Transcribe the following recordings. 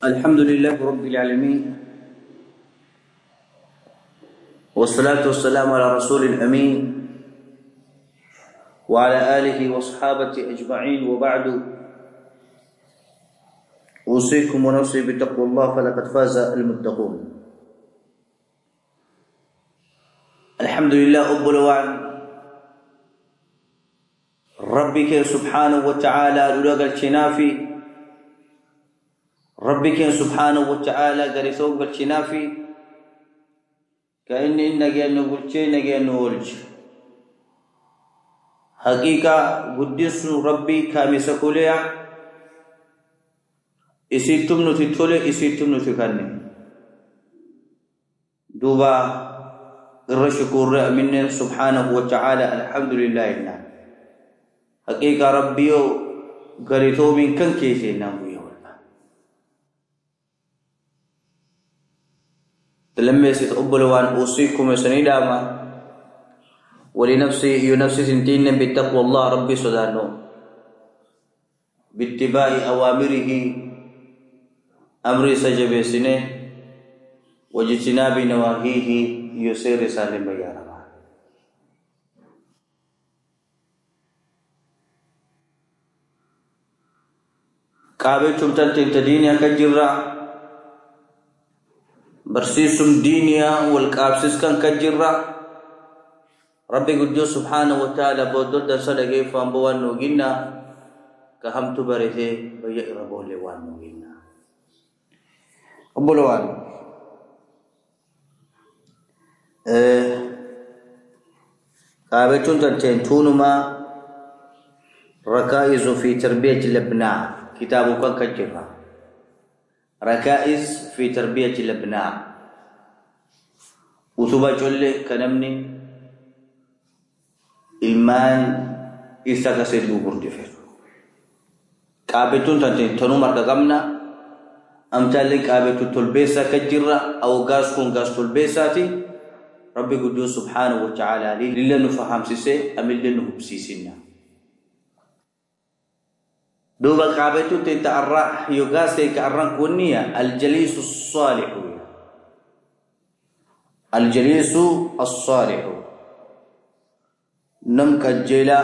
الحمد لله رب العالمين، والصلاة والسلام على رسول الأمين وعلى آله وصحابته أجمعين، وبعد. أوصيكم ونفسي بتقوى الله، فلقد فاز المتقون. الحمد لله أبلوان ربك سبحانه وتعالى لولا الشنافي، ربك سبحانه وتعالى قريسوق الشنافي كأن نجي نقول شيء نجي نقول حقيقة قدس ربي كامسكوليا إسيتم نتطلع إسيتم نتكلم دوبا الرشكور من سبحانه وتعالى. الحمد لله إنا حقيقة ربيو قريتو من كن كيسي نامو لما يستقبلوا أن أوصيكم سنيداما ولنفسي ينفسي سنتين بتقوى الله ربي سدانو باتباع أوامره أمر سجب سنه واجتناب نواهيه يسير سالم يا رب. كابتم تنتين تدينيا كجرة برسيسم دينيا والكابسس كان كجرة ربي قدوس سبحانه وتعالى بودل صدقه فانبوان نوغينا كهمت بريته بيئربو لوان نوغينا أبولوان قابتون تنتونما ركائز في تربية الأبناء، كتابه كان كجرة ركائز في تربية الأبناء. وثبا جل كنمني المان إسا كسيد بوبر دفر كابتون تنتنو مرقمنا أمتالي كابتو تلبيسا كجرة أو غاسكون غاس تلبيساتي ربي قدوس سبحانه وتعالى لله نفهم سيسي أمل لنه بسيسنا دوبا كابتو تتعرى يغاسي كأران كونية الجليس الصالح، الجليس الصالح نم كجيلا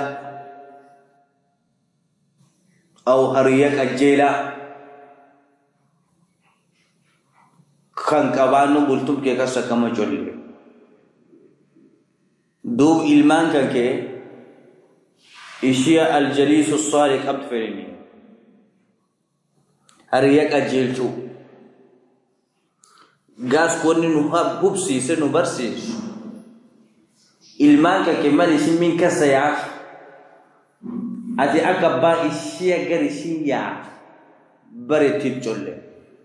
أو هريا كجيلا كان كبانو بلتم كي كسا كما جولي دوب إلمان كي إشياء الجليس الصالح أبد فريني هريا كجيلتو غاس كوني نوها بوبسي سنو برسيش إلمان كي مالي سمين كسا يعف أتي أكبا إشياء غريشين يعف بريتي جولي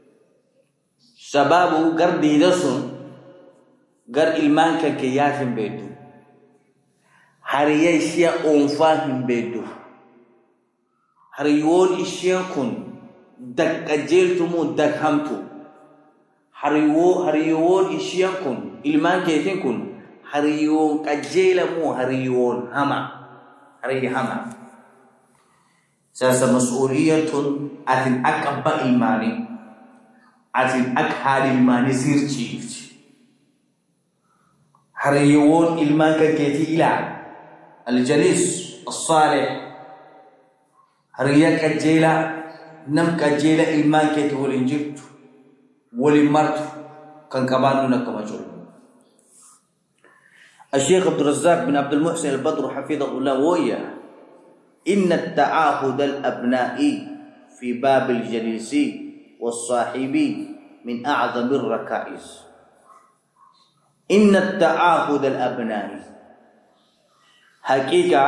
سبابو غر ديدسون غر إلمان كي يافن بيدو هريا إشياء أنفاهم بيدو هريون إشياء كن دك أجيلتمو دك همتو هريون إشياء كن إلمان كيتين كن هريون أجيلمو هريون هما هري هما ساسا مسؤولية أتن أكبا إيماني أتن أكهار إيماني سيرتي هريون إلمان كيتي إلى الجليس الصالح هريا كجيلا نم كجيلا إلمان كيتي والإنجلت والمرت كان كبانو نكما جول. الشيخ عبد الرزاق بن عبد المحسن البدر حفظه الله وياه إن التعاهد الأبنائي في باب الجليس والصاحبي من أعظم الركائز. إن التعاهد الأبنائي حقيقة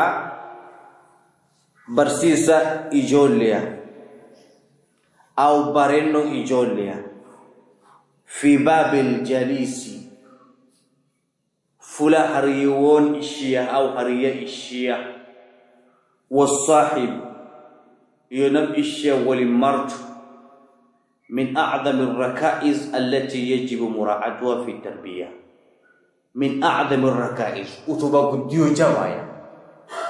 برسيسة إيجوليا أو بارينو إيجوليا في باب الجليس فلا هريون إشياء أو هريا إشياء والصاحب ينم إشياء والمرت من أعظم الركائز التي يجب مراعاتها في التربية. من أعظم الركائز وتبقى ديو جوايا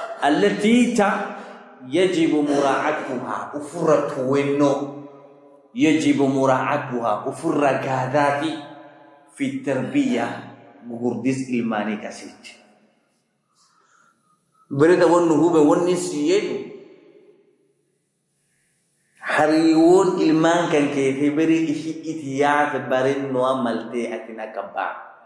التي يجب مراعاتها وفرت وينو يجب مراعاتها وفر قاداتي في التربية بقرديس إلماني كسيت بريد ونهوب ونسيين حريون إلمان كان كيف بري إشي إتياف برين نواملتي أكنا كبا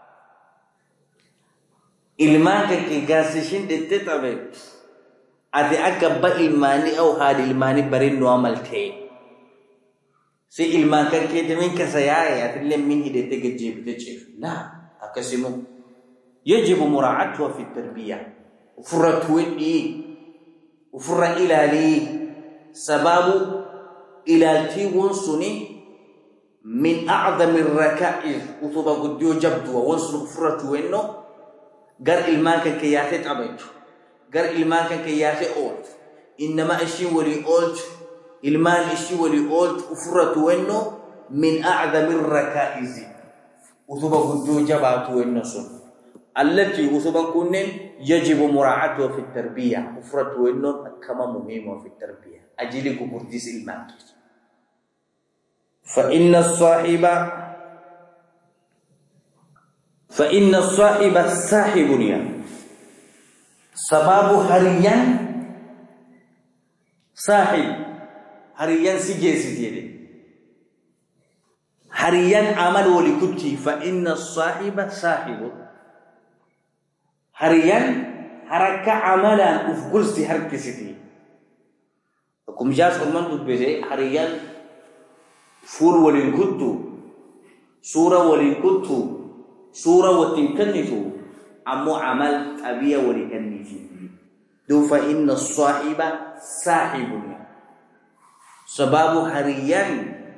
إلمان كان كي قاسشين دتتابي أتي أكبا إلماني أو هاد إلماني برين نواملتي سي إلمان كان كي تمين كسياي أتلم من هدتك جيب تجيب لا أكسمو يجب مراعاتها في التربية وفرت وإيه وفر إلى لي سباب إلى التيون سني من أعظم الركائز وطبع قديو جبدوا وانسلوا فرت وإنه قر إلمان كي ياتي تعبيت قر إلمان كي ياتي أولت إنما إشي ولي أولت إلمان إشي ولي أولت وفرت وإنه من أعظم الركائز وطبع قديو جبدوا وإنه سن التي وطبع كنن يجب مراعاتها في التربية وفرت وإنه كما مهمة في التربية أجلك برديس إلمان فإن الصاحب صاحبني سباب هريان صاحب هريان سجيسي هريان عمل ولكتي فإن الصاحب صاحب هريان حركة عملا أفقلسي حركسي كم جاس أمان تبدي هريان فور وللكتو سورة وللكتو سورة وتنكنتو أمو عمل أبيا ولكنتو دو فإن الصاحب صاحبني سباب هريان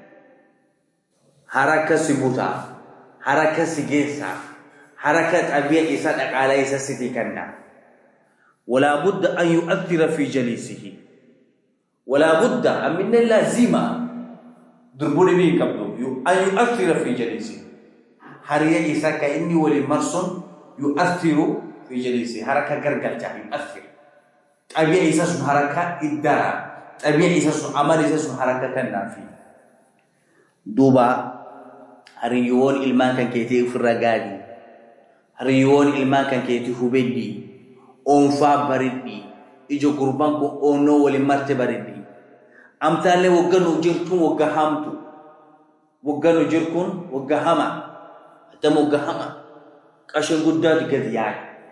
حركة سبوتا حركة سجيسا حركة أبيا إساد أقالي سسيتي كنا ولا بد أن يؤثر في جليسه ولا بد من اللازمة دربوني بي كبدو أن يؤثر في جليسه هريا إسا كإني ولي مرسون يؤثر في جليسه حركة قرقل جاء يؤثر أبيا إسا سن حركة إدارة أبيا إسا سن عمل إسا سن حركة كنافي دوبا هريون إلمان كان كيتي فرقادي هريون إلمان كان كيتي هبدي أنفا بردي إجو قربانكو أونو ولي مرتبة بردي أمثال وجنو جرتون وجهامتو وجنو جركون وجهاما تم وجهاما كاشن قداد كذيان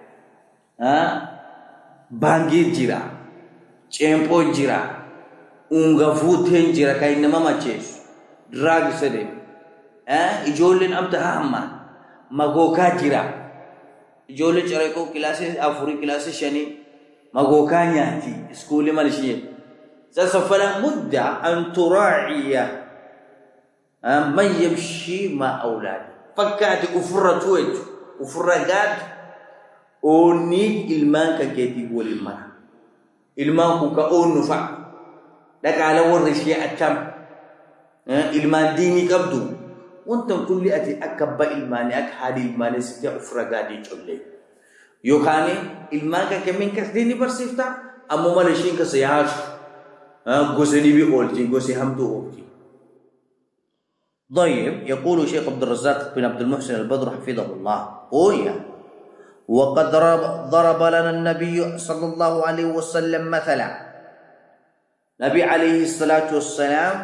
بانجي جرا چمپو جرا unga futen jira kay nama maches drag sede ijolin amta hamma magoka jira ijole chare ko classes afuri classes shani magoka nyati skuli malishiye sasa fala mudda an tura'iya man yamshi ma auladi fakati ufratu ufragat oni ilman ka keti wal ilman ilman ku ka onu fa دكالة ورشي أتم إلمان ديني كبدو وانتم كل أتي أكبا إلماني أكحادي إلماني ستة أفرقادي جولي يوكاني إلمان كمين كس ديني برسيفتا أمو مالشين كسياج غسني بي أولتي غسي همتو أولتي طيب يقول شيخ عبد الرزاق بن عبد المحسن البدر حفظه الله أويا وقد ضرب لنا النبي صلى الله عليه وسلم مثلا نبي عليه الصلاة والسلام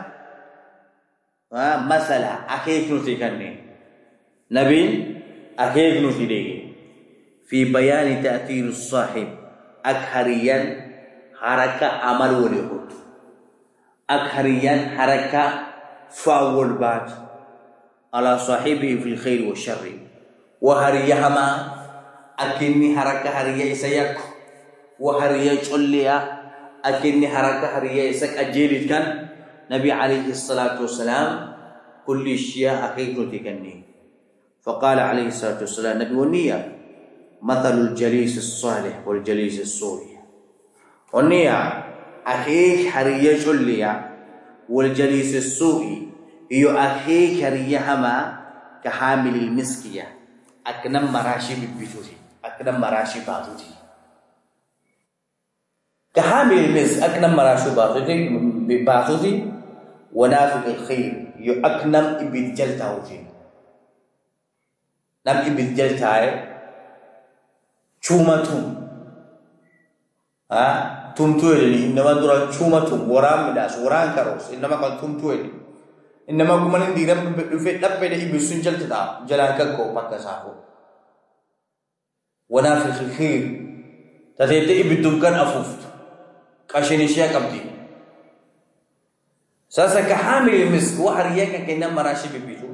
مثلا أكيد نتكلم نبي أكيد نتكلم في بيان تأثير الصاحب أكهريا حركة عمل وليهود أكهريا حركة فاول بات على صاحبه في الخير والشر وهريهما أكني حركة هريا إسياك وهريا جوليا أكني حركة هرية إسك أجيلت كان نبي عليه الصلاة والسلام كل شيء حقيقة تكني فقال عليه الصلاة والسلام نبي ونية مثل الجليس الصالح والجليس السوء ونية أخيك هرية جلية والجليس السوء هي أخيك هرية هما كحامل المسكية أكنم مراشي ببيتوتي أكنم مراشي باتوتي كحامل المس أكنم مراشو باتوتي ونافق الخير يؤكنم إبد جلته فيه نم إبد جلته شومتهم تمتويل إنما درا شومتهم ورام مداس وران كروس إنما قال تمتويل إنما كمان ديرم بفيت لبيد إبد سنجل تدا جلاككو بكسافو ونافق الخير تتيت إبد دمكان أفوفت كاشينيشيا كبدي ساسا كحامل المسك وحريك كنا مراشي ببيتو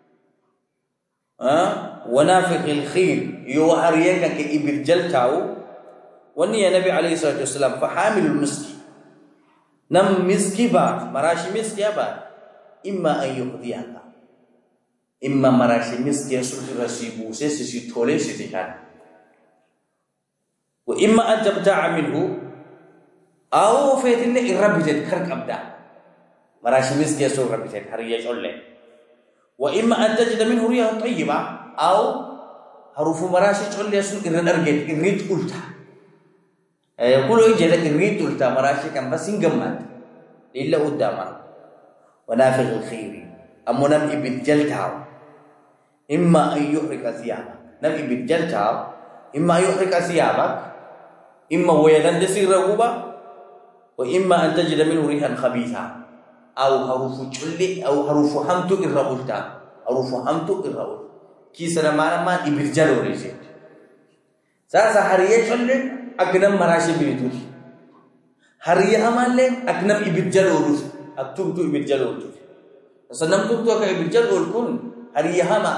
ونافق الخير يوحريك كإبد جلتاو وني النبي عليه الصلاة والسلام فحامل المسك نم مسكي بار مراشي مسكي بار إما أن يقضيك إما مراشي مسكي يسوك رسيبو سيسي تولي ستكان وإما أن تبتاع منه أو فيتن إرابيتت كرك أبدا مراشي مسكي يسوك رابيتت هريج أولي وإما أن تجد منه رياح طيبة أو حروف مراشي تولي يسوك إرن أرجت إريد أولتا يقولوا إجازة إريد أولتا مراشي كان بس إنجمات إلا قداما ونافق الخير أما نم إبد جلتاو إما أن يحرق ثيابك نم إبد جلتاو إما أن يحرق ثيابك إما ويدن دسير رغوبة وإما أن تجد منه ريحا خبيثا أو حروف جلي أو حروف حمتو إرغولتا حروف حمتو إرغول كيسنا معنا ما إبد جلو ريسيت ساسا حرية جلي أكنم مراشي بيتوش حرية همالي أكنم إبد جلو روس أكتمتو إبد جلو روس سنمتو أكا إبد جلو الكون حرية هما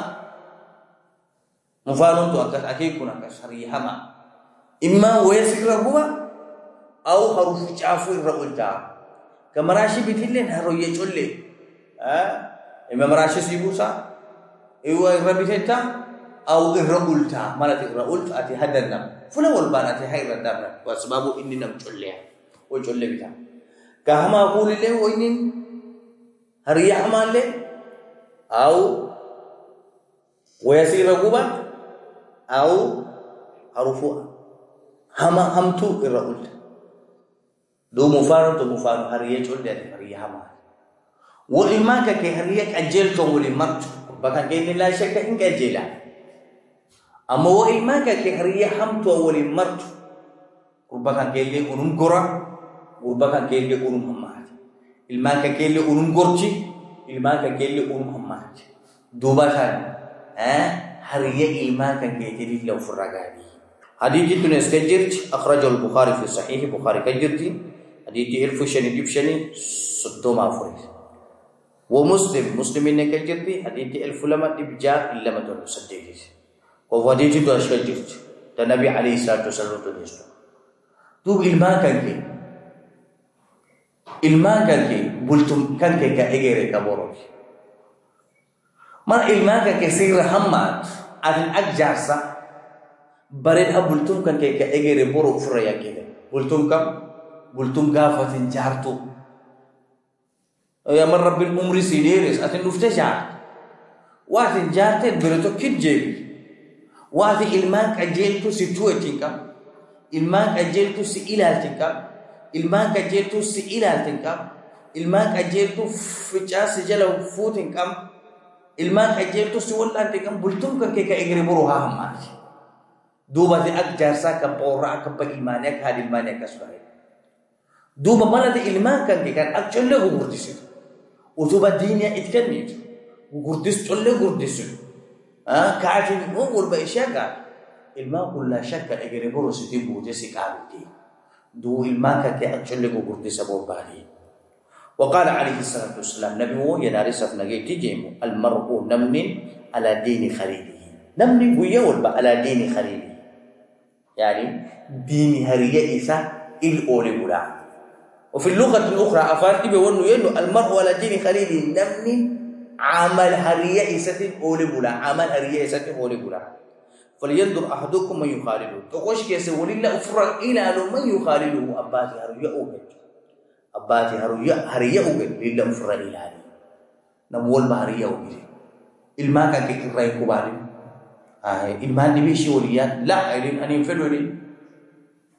مفارون تو أكاس أكيكون أكاس حرية هما إما ويسك رغوبة أو حروف جافو إرغولتا كمراشي بيتلين هروية جلي إما مراشي سيبوسا إيوا إرغبيتتا أو إرغولتا مالت إرغولت أتي هدرنا فلا والبان أتي حير الدرنا واسبابه إني نم جلي وجلي بتا كهما أقول له وإنين هريا همان له أو ويسي رغوبة أو حروفها هما همتو إرغولتا دو مفارن تو مفارن هرية جول ده هرية هما وإما كي هرية أجل تقولي مرت بكان كي لا شك إنك أجلا أما وإما كي هرية هم تقولي مرت بكان كي لي أنم غرا وبكان كي لي أنم همات إلما كي لي أنم غرتي إلما كي لي أنم همات دوبا كان هرية إلما كي لي لو فرقاني حديث تونس كجرت أخرجه البخاري في صحيح البخاري كجرتي حديث ألف شني جيب شني صدو ما فريس ومسلم إنك كجرتي حديث ألف لما إبجار إلا ما تقول صدقيس وحديث تونس كجرت النبي عليه الصلاة والسلام تونس تو إلما كنكي بولتم كنكي كأجري كبروك ما إلما كنكي سير حماد أدن أجارسا بريد بولتم كان كي كأجري برو فريا كده بولتم قافة جارتو يا من رب الأمر سيديرس أتن نفتجع واتن جارتين بريتو كجيب واتن إلمانك أجيلتو سيتوتينكا إلمانك أجيلتو سئلالتينكا إلمانك أجيلتو سئلالتينكا إلمانك أجيلتو فجاس جلو فوتينكا إلمانك أجيلتو سولانتينكا بولتم كان كي كأجري برو هامات دوبا دي أكجارسا كبورا كبا إيمانيك هذه إيمانيك أسفاري دوبا مالا دي إلمان كان أكجل له قردسي ودوبا دينيا إتكنيت وقردس جل له قردسي كعاتين أمور بإشاكا إلمان قل لا شك أجري بروسي دي بودسي كعبتي دو إلمان كان أكجل له قردسي بوربالي وقال عليه الصلاة والسلام نبيه ينارس فنجي تجيمو المرء نمن على دين خليله نمن ويول على دين خليله يعني دين هرية إسا الأولي بلا وفي اللغة الأخرى أفارتي بيقولوا ينو المرء على دين خليله نمن عمل هرية إسا الأولي بلا عمل هرية إسا الأولي بلا فلينظر أحدكم من يخالله تقوش كيسي ولله أفرق إلى من يخالله أباتي هرية أوجد أباتي هرية أوجد لله أفرق إلى نمول بهرية أوجد إلما كان كيكرأي كباري إلمان نبي شوليات لا إلين أن ينفلوني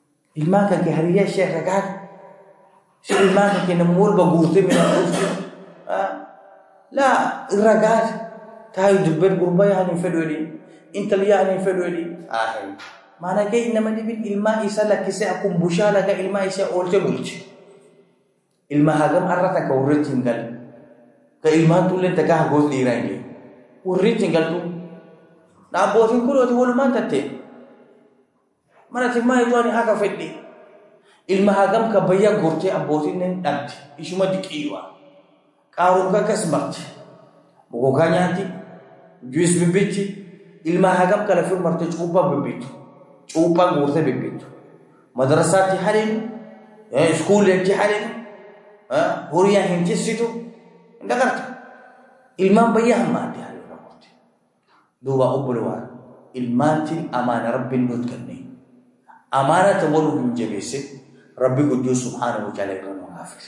إلمان كان كهرية الشيخ ركعت شو إلمان كان نمول بقولتي من الرفض لا الرجال تاي دبر قربا يعني فدولي انت اللي يعني فدولي معنى كي إنما نبي الماء يسألك كسيأكم بشالك الماء يسأل تبولج الماء هجم أرتك وريتين قال كالماء تقول تكاه غوث ليرانجي وريتين قال تو نابوتين كله تقول ما تتي mana timma itu ani haka feddi ilma hagam ka bayya gorte abotin nen danti ishuma dikiwa qaru ka kasmat bugo kanyati juis bibiti ilma hagam kala fil marte chupa bibiti chupa gorte bibiti madrasati halin school ti halin horiya hinti situ ndagarta ilma bayya ma di halin gorte duwa ubulwa ilmanti amana rabbin nutkanni أمانة تقوله من جبيسه ربي قدوس سبحانه وتعالى يقول غافر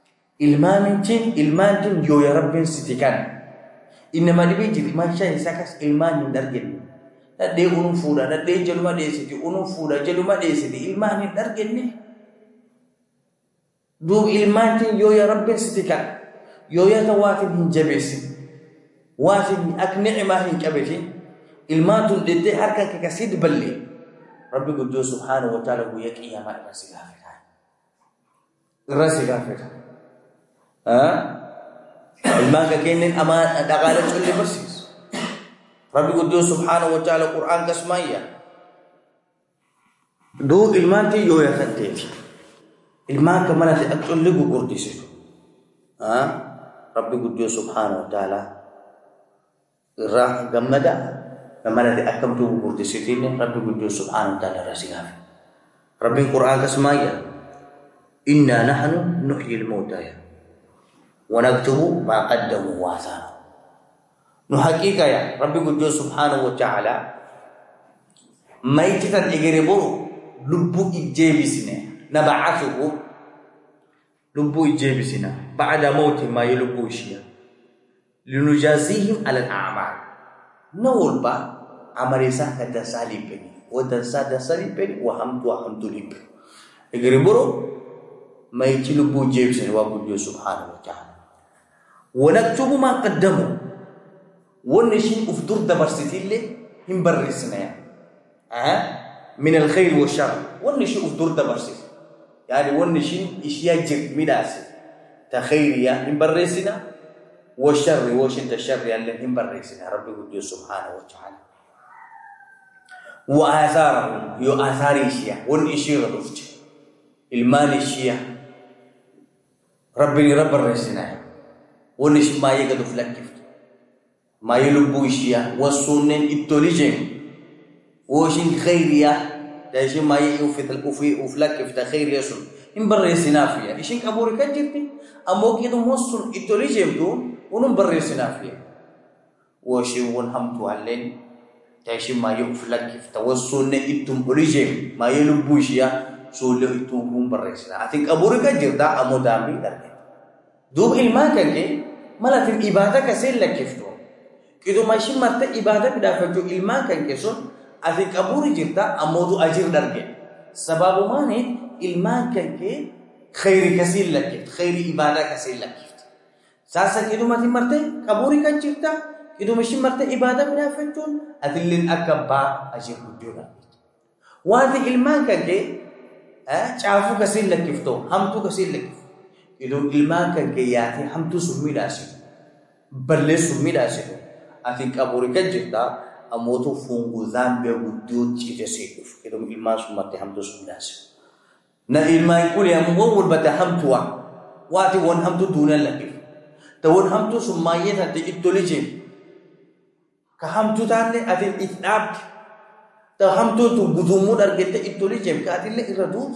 إلمان تين يو يا رب ستكان إنما نبيجي ما شاء سكس إلمان درجن لا ده أنو فودا لا ده جلما ده ستي أنو فودا جلما ده ستي إلمان درجن نه دو إلمان تين يو يا رب ستكان يو يا تواتي من جبيسه واتي أكنع ما هن كبيسه إلمان تين ده حركة كسيد بلي ربي قدوس سبحانه وتعالى هو يكي يا مال الرسي غافر الماء كأنن أمان دقالة اللي برسيس ربي قدوس سبحانه وتعالى القرآن كسمية دو الماء تي يو يخنتيك الماء كمان تأكل لغو قرديسي ربي قدوس سبحانه وتعالى الراح قمدا لما أكم تو بردسيتين ربي قدوس سبحانه وتعالى راسيها ربي القرآن كسمايا إنا نحن نحيي الموتى ونكتب ما قدموا وآثارهم نحقيقا يا ربي قدوس سبحانه وتعالى ميتة إجربو لبو إجابسنا نبعثه لبو إجابسنا بعد موت ما يلبو شيئا لنجازيهم على الأعمال نقول با amarisa kada salipeni wadansa da salipeni wa hamdu lipe egriboro mai chilubu jebse wa bujo subhanahu wa ta'ala wa naktubu ma qaddamu wonni shin ufdur da barsitille himbarrisna ya min alkhair wa shar wonni shin ufdur da barsit yani wonni shin ishiya jib midasi ta khairiya himbarrisna wa shar wa shin ta shar yani himbarrisna rabbi bujo subhanahu wa ta'ala وآثارهم يو آثار إشياء والإشياء غضفت المال إشياء ربني رب الرسنا والإشياء ما يقدف لك ما يلبو إشياء والسنن التوليجين وشين خيرية تاشي ما يوفت الأفلك في خير يسون إن برسنا فيها إشين كبوري كجرتي أمو كده موصل التوليجين دون ونم برسنا فيها وشين ونحمتو علين تاشي ما يوفلك في توصلنا إتم أوريجين ما يلبوشيا سولو إتم هم برسنا أتين أبورك جردا أمودامي درك دوب إلما كنك مالا تين إبادة كسيل لك كفتو كده ماشي مرت إبادة بدافعو إلما كنك سون أتين أبوري جردا أمودو أجر درك سبب ما نه إلما كنك خير كسيل لك كفت خير إبادة كسيل لك كفت ساسا كده ما تين مرت أبوري كن جردا itu mesti marta ibadah menafentun adilin akabba ajir hujura wadi ilman kage chafu kasil lakifto hamtu kasil lakif itu ilman kage yati hamtu sumidasi balle sumidasi ati kaburi kajita amoto fungu zambe wudu chitesif itu ilman sumate hamtu sumidasi na ilman kuli amwul bata hamtuwa wati won hamtu dunan lakif tawon hamtu sumayet hati itolije kahamtu tane atin itnab tahamtu tu budumu dar gete ituli jem ka atin le iradu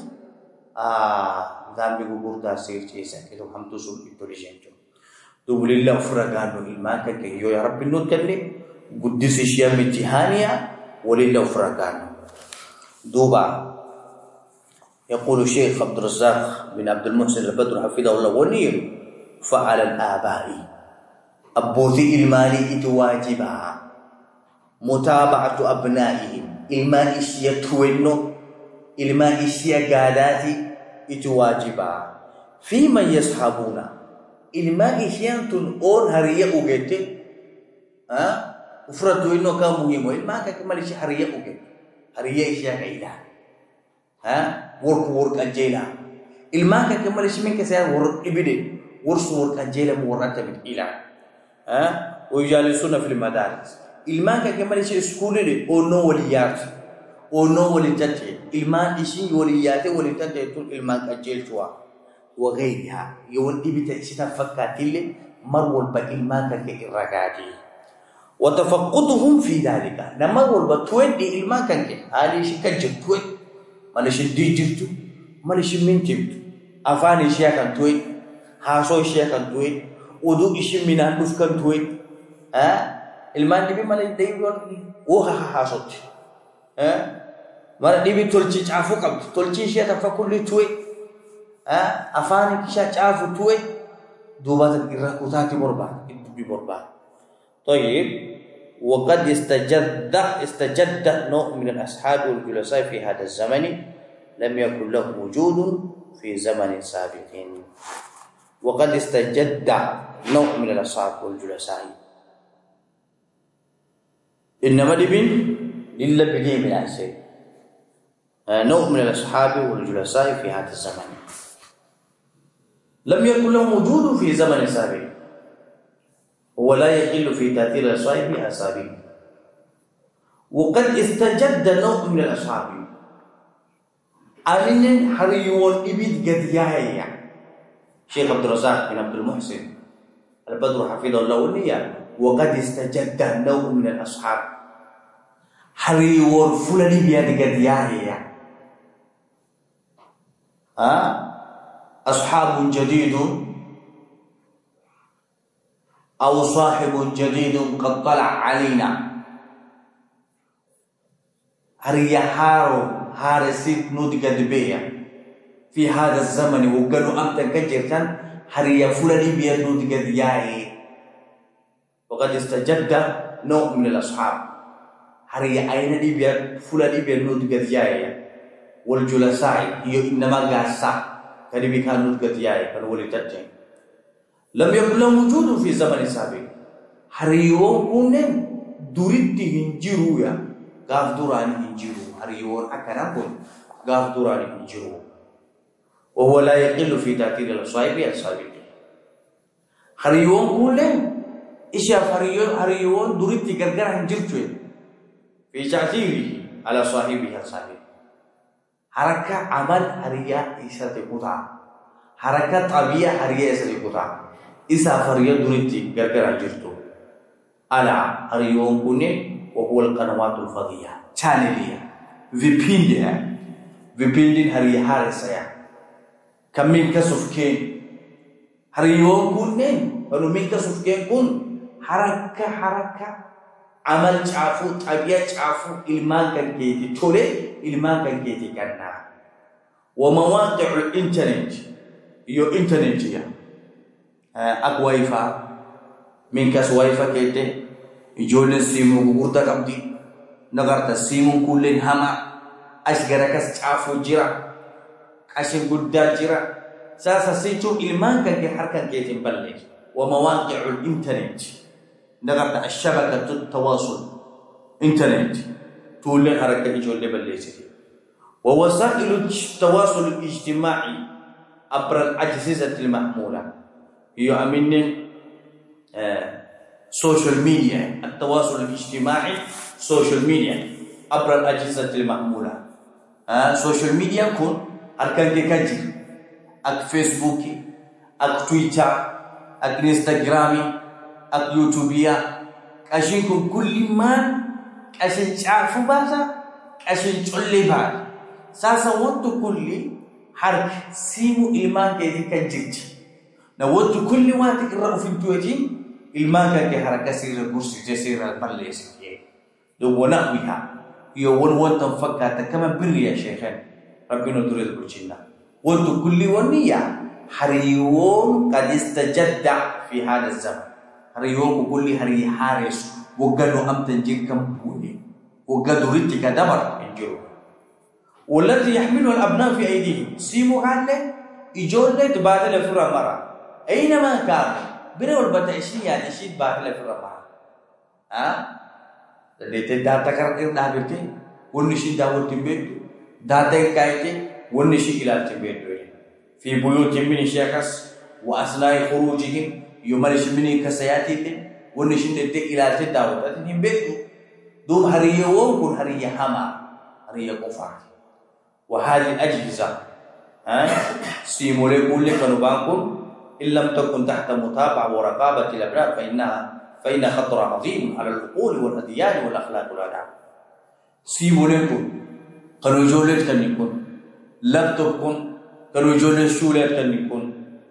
zambi gugur da sir chesa ke to hamtu sum ituli jem to bulillah furagano ilma ka ke yo ya rabbi not kalle guddis shiya mitihaniya walillah furagano duba يقول الشيخ عبد الرزاق بن عبد المحسن البدر حفظه الله ونير فعلى الآباء أبوذي المالي إتواجبها متابعة أبنائهم إلما إشياء توينو إلما إشياء قاداتي إتواجبها فيما يصحبون ilma ishian tun on hariya ugete ufratu inno ka muhimu ilma ka kamal ishi hariya ugete hariya ishian kaila work anjela ilma ka kamal ishi min ka sayar work ibide work anjela muwarata bid ila ويجالسون في المدارس ilma ka kamal ishi school de ono waliyat ono walitati ilma ishi waliyate walitati tun ilma ka jelchwa وغيرها يوم إبتة ستفكات اللي مروا بإلماك كإرقاتي وتفقدهم في ذلك نمروا بتوين دي إلماك هذه شيء كجت توين مالش دي جبتو مالش من جبتو أفاني شيء كان توين هاسو شيء كان توين ودو إشي من عندوس كان توين إلمان دي بمالش دي بيون وها هاسوت مالا دي بتولشي عفو كم تولشي شيء تفكر لي توين أفاني كشاش عافو توي دوبات الركوتات بربان الدبي بربان طيب وقد استجد نوع من الأصحاب والجلساء في هذا الزمن لم يكن له وجود في زمن سابق وقد استجد نوع من الأصحاب والجلساء إنما لبن لله بليه من الشيء نوع من الأصحاب والجلساء في هذا الزمن لم يكن له وجود في زمن سابق ولا يقل في تأثير الصائب أسابق وقد استجد نوع من الأصحاب أن حريون إبيد قد ياهي شيخ عبد الرزاق بن عبد المحسن البدر حفظه الله وليا وقد استجد نوع من الأصحاب حريون فلان بيد قد ياهي أصحاب جديد أو صاحب جديد قد طلع علينا هريا هارسيت نود قدبية في هذا الزمن وقالوا أمتا كجرتان هريا فلاني بيد نود قدياي وقد استجد نوع من الأصحاب هريا أين دي بيد فلاني بيد نود قدياي والجلساء هي إنما قاسا كان بيكان نود قدياي كان ولدتين لم يكن له وجود في زمن سابق هريون كونن دوريتي هنجرويا غاف دوراني هنجرو هريون أكنابون غاف دوراني هنجرو وهو لا يقل في تأثير الصائب السابق هريون كونن إيشاف هريون دوريتي غرغر هنجرتوي في تأثيره على صاحبه السابق حركة عمل هريا إيشا تقطع حركة طبيعة هريا إيشا تقطع إسا فريا دونيتي غرغر جرتو على هريون كوني وهو القنوات الفضية channelية vipindi هريا هارسيا كمين كسفكين هريون كوني ونمين كسفكين كون حركة عمل شافو طبيعة شافو إلمان كان كيتي تولي إلمان كان كيتي كنا ومواقع الإنترنت يو إنترنت يا ak wifi min kas wifi kete ijole simu gurta kabdi nagarta simu kullen hama asgara kas chafu jira ashin gudda jira sasa situ ilman kan ke harkan kete balle wa mawaqi'ul internet nagarta ashabakatu tawasul internet tulle haraka ijole balle siti wa wasailu tawasul ijtima'i abra al-ajhizati al-mahmula هي أمين سوشيال ميديا التواصل الاجتماعي سوشيال ميديا عبر الأجهزة المحمولة سوشيال ميديا كون أركان كاجي أك فيسبوك أك تويتر أك انستغرام أك يوتيوبيا كاشين كل ما كاشين تعرفوا باسا كاشين تقولي بعد ساسا وانتو كل حرك سيمو إيمان كيدي كاجيتي نود كل ما تقرأ في التوجين الماكا كحركة سير الكرسي جسير المرليس لو ونحوها يوون وانتنفكها كما بري يا شيخان ربنا تريد الكرسينا وانت كل ونية حريون قد استجد في هذا الزمن حريون كل حري حارس وقالوا أمتن جيكم بولي وقالوا رتك دبر انجروا والتي يحملها الأبناء في أيديهم سيمو حالة إجولة تبادل فرع مرة أينما كان بنقول بتعيشين يعني إشيد باهلة في الرماء اللي تداتا كرتين دابتين ونشي داول تبيت داتا كايتين ونشي إلى تبيت في بيوت من شاكس وأثناء خروجهم يمرش مني كسياتهم ونشي ندي إلى تداول تتنين بيتو دوم هريه وكل هريه حما هريه كفار وهذه الأجهزة سيمولي كل كنوبانكم إن لم تكن تحت متابعة ورقابة الأبناء فإن خطر عظيم على العقول والأديان والأخلاق والآداب. سيموليكم كانوا يجولون كان يكون لابتوبكم كانوا يجولون شولة كان يكون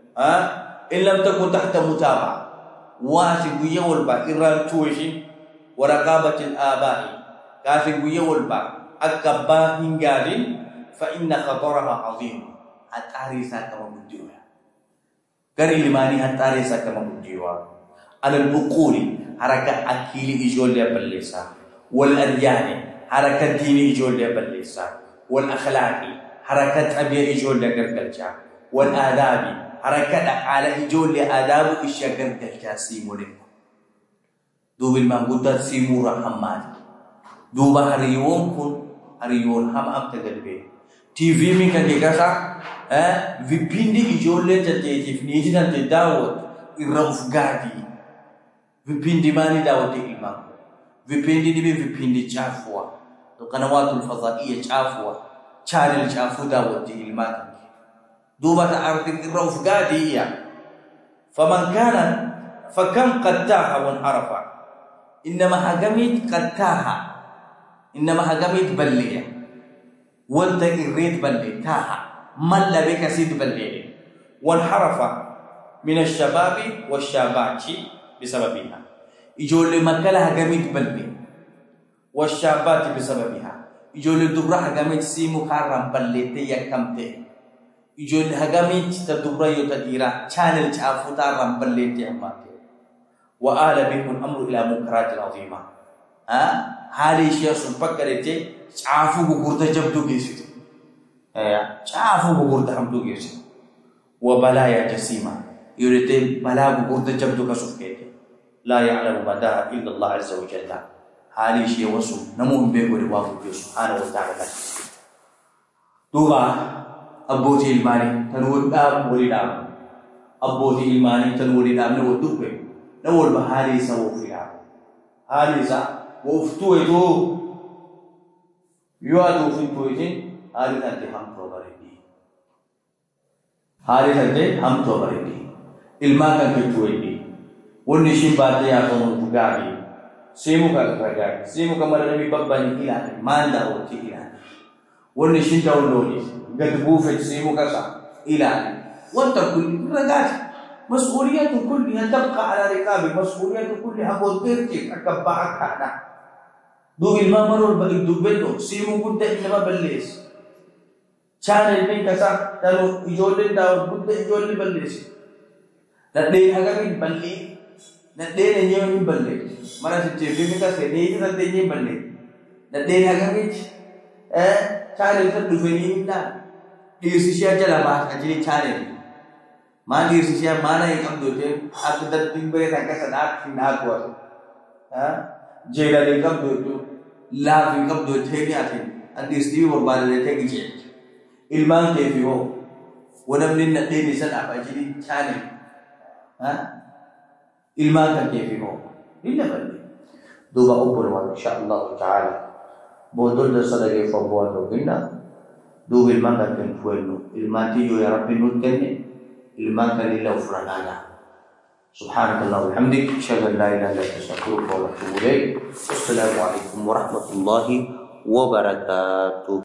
إن لم تكن تحت متابعة واسبوية والبا إيران توشين ورقابة الآباء كاسبوية والبا أكبا هنجارين فإن خطرها عظيم أتاريسا كما بديوها كان إلماني أتاريسا كما بديوها على البقول حركة أكيل إجول باللسان والأديان حركة دين إجول باللسان والأخلاق حركة أبي إجول بالجا والآداب حركة على إجول آداب إشياء بالجا سيمولين دوب المعبودات سيمو رحمات دوب هريون كن هريون هم أبتدل به TV mi kan dikasa vipindi ijole jati niji dan dawat irafgadi vipindi mani dawat imam vipindi ni vipindi chafwa to qanawatul fadaiya chafwa channel chafu dawat ilman duba ta arti irafgadi ya faman kana fakam qattaha wa arafa inma hagamit qattaha inma hagamit balliya وانت الريت بلي تاها ملا بك سيد بلي وانحرف من الشباب والشابات بسببها يجول مكلها جميت بلي والشابات بسببها يجول دبرها جميت سيمو حرام بلي تيا كمته يجول هجميت تدبر يتديرا channel عفوتا رام بلي تيا ماته وآل بكم الأمر إلى منكرات عظيمة هذه شيء سنفكرته عافو بقرده جبدو جيسي عافو بقرده حمدو جيسي وبلايا جسيمة يريد بلا بقرده جبدو كسفكيته لا يعلم مداها إلا الله عز وجل هذه شيء وصف نمو بيقول وافو سبحانه وتعالى دوبا أبوتي الماني تنور دام ولي دام أبوتي الماني تنور دام نور دوبي نور بهاري سوو فيها هاري سا وفتوه دو يوادو في تويتين هاري تنتي هم توبريدي هاري تنتي هم توبريدي ilma kan ketuidi wonni shimbate ya kono bugari semu ka ragari semu kamar nabi babban ila manda oti ila wonni shinta walloni gadbu fe semu kasa ila wanta kulli ragari مسؤوليته كلها تبقى على رقابه مسؤوليته كلها بودرتك اكبعك انا دو المامر بالدبلو سيمو قد انما بليس channel pe kasa talo ijole daw budde ijole ballis nadde hagami balli nadde ne nyemi balle mara se tv mi ka se ne nadde nyemi balle nadde hagami channel ta dufeni na disi sia jala ba ajini channel mali sia mana ikam dote akdat timbe ka sadat na ko jela le kam dote la ikam dote ni atin adis di or balle te gije ilman kefi ho wadam nin nadde ni sada ba ajini channel ilman ka kefi ho illa balle duba upur wa insyaallah taala bodol da sadage fo bodo ginna do ilman ka ken fuello ilman ti yo ya rabbi nutkenne ilman ka lillah furana subhanakallah walhamdik ashhadu an la ilaha illa anta astaghfiruka wa atubu ilaik assalamu alaikum warahmatullahi wabarakatuh.